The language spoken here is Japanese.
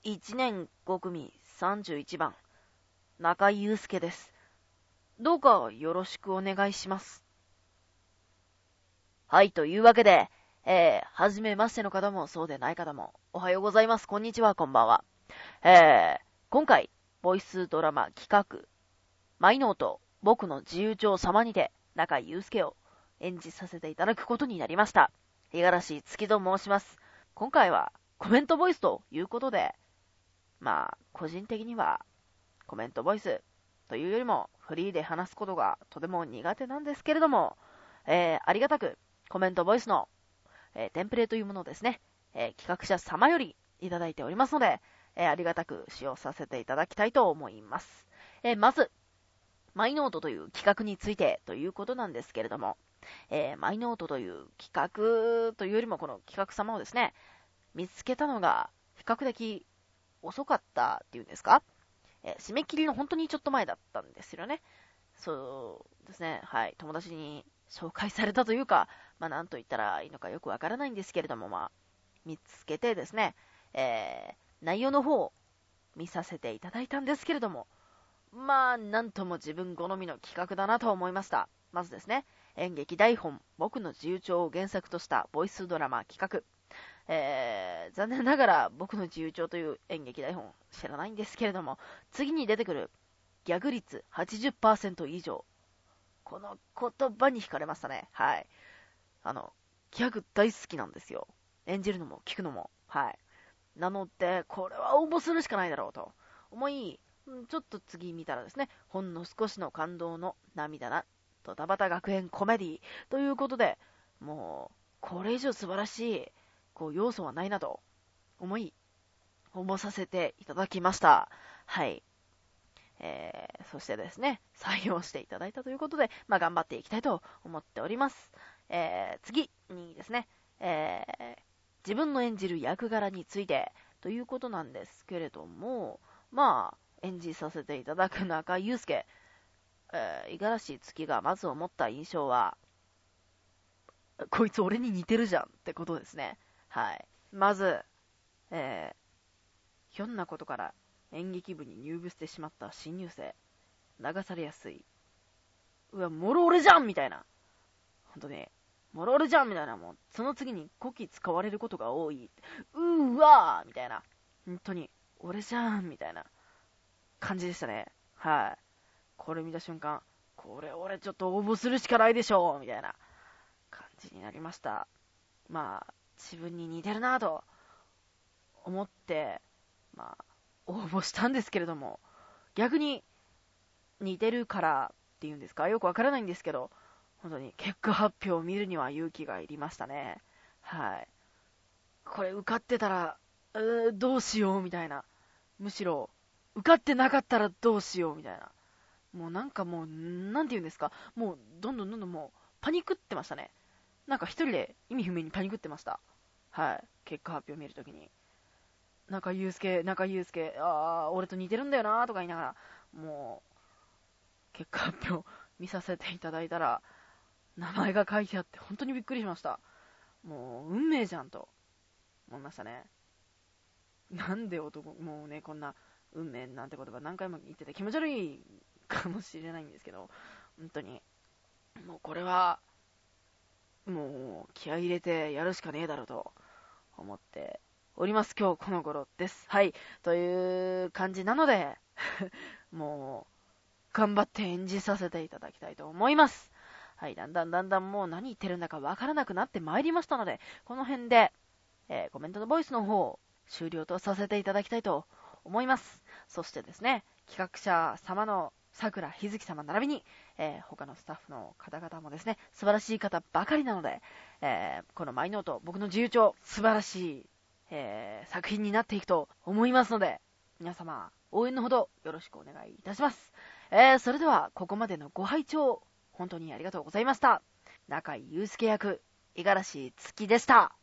1年5組31番、中井祐介です。どうかよろしくお願いします。はい、というわけで、はじめましての方もそうでない方も、おはようございます。こんにちは、こんばんは。今回、ボイスドラマ企画、マイノート、僕の自由帳様にて、中井祐介を演じさせていただくことになりました。五十嵐月と申します。今回はコメントボイスということで、個人的にはコメントボイスというよりもフリーで話すことがとても苦手なんですけれども、ありがたくコメントボイスの、テンプレというものをですね、企画者様よりいただいておりますので、ありがたく使用させていただきたいと思います。まず、マイノートという企画についてということなんですけれども、マイノートという企画というよりもこの企画様をですね、見つけたのが比較的遅かったっていうんですか、締め切りの本当にちょっと前だったんですよね。そうですね、はい、友達に紹介されたというか、なんと言ったらいいのかよくわからないんですけれども、見つけてですね、内容の方を見させていただいたんですけれども、なんとも自分好みの企画だなと思いました。まずですね、演劇台本、僕の自由帳を原作としたボイスドラマ企画。残念ながら僕の自由帳という演劇台本知らないんですけれども、次に出てくるギャグ率 80% 以上。この言葉に惹かれましたね。はい。ギャグ大好きなんですよ。演じるのも聞くのも。はい。なので、これは応募するしかないだろうと思い、ちょっと次見たらですね、ほんの少しの感動の涙な、ドタバタ学園コメディということで、もう、これ以上素晴らしい、要素はないなと思い、応募させていただきました。はい。そしてですね、採用していただいたということで、頑張っていきたいと思っております。次にですね、自分の演じる役柄についてということなんですけれども、演じさせていただく中井祐介、五十嵐月がまず思った印象は、こいつ俺に似てるじゃんってことですね。はい。まず、ひょんなことから演劇部に入部してしまった新入生、流されやすい。うわ、もろ俺じゃんみたいな。ほんとね、もろ俺じゃんみたいな、もう、その次に古希使われることが多い。わーみたいな。ほんとに、俺じゃんみたいな感じでしたね。はい。これ見た瞬間、これ俺ちょっと応募するしかないでしょみたいな感じになりました。自分に似てるなぁと思って、応募したんですけれども、逆に似てるからっていうんですか、よくわからないんですけど、本当に結果発表を見るには勇気がいりましたね。はい。これ受かってたら、どうしようみたいな。むしろ、受かってなかったらどうしようみたいな。もうなんて言うんですか、もうどんどんもうパニックってましたね。なんか一人で意味不明にパニックってました。はい。結果発表を見るときに。中井祐介、俺と似てるんだよなとか言いながら、もう、結果発表見させていただいたら、名前が書いてあって本当にびっくりしました。もう、運命じゃんと思いましたね。なんでもうね、こんな運命なんて言葉何回も言ってて気持ち悪いかもしれないんですけど、本当に、もうこれは、もう気合い入れてやるしかねえだろうと思っております。今日この頃です。はい。という感じなので、もう、頑張って演じさせていただきたいと思います。はい。だんだんもう何言ってるんだかわからなくなってまいりましたので、この辺で、コメントのボイスの方、終了とさせていただきたいと思います。そしてですね、企画者様の桜日月様並びに、他のスタッフの方々もですね、素晴らしい方ばかりなので、このマイノート、僕の自由帳、素晴らしい、作品になっていくと思いますので、皆様、応援のほどよろしくお願いいたします。それでは、ここまでのご拝聴、本当にありがとうございました。中井祐介役、五十嵐月でした。